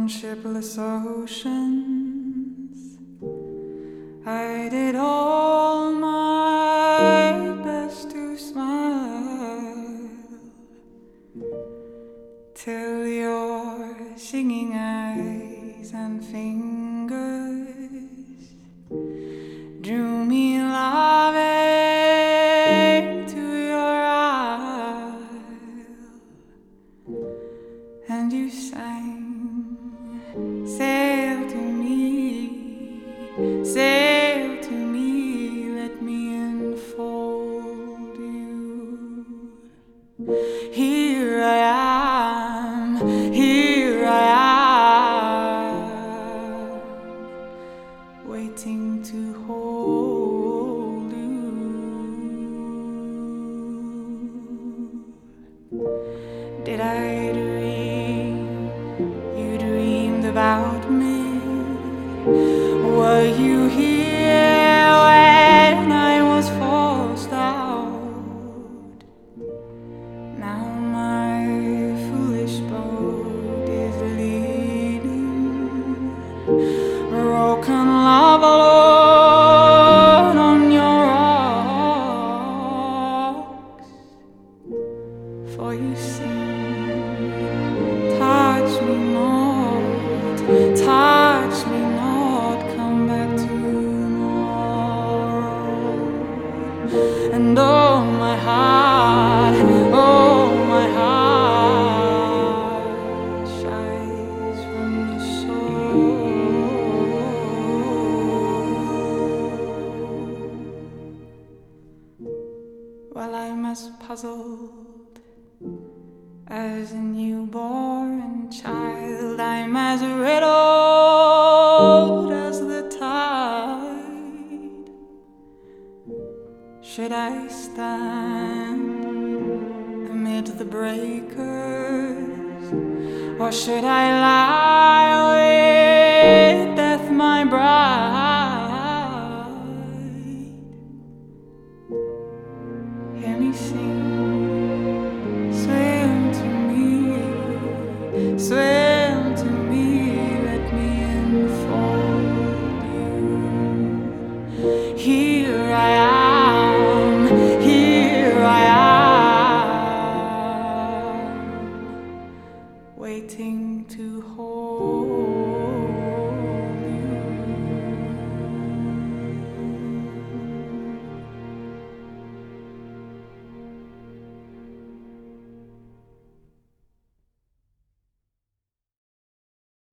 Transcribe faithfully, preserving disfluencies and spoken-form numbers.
on shipless oceans. I did all my best to smile till your singing eyes and fingers drew me loving to your isle, and you sang, sail to me, sail to me, let me enfold you. Here I am, here I am, waiting to hold you. Did I dream you dreamed about me? Were you here when I was forced out? Now my foolish boat is leaning, broken love alone on your rocks. For you sing, touch me not, touch me not, come back tomorrow. And oh my heart, oh my heart shies from the shore. Well, I'm as puzzled as a newborn child, I'm as riddled as the tide. Should I stand amid the breakers, or should I lie with death my bride? Hear me sing, swim to me, swim to me, let me enfold you. Here I am, here I am, waiting to hold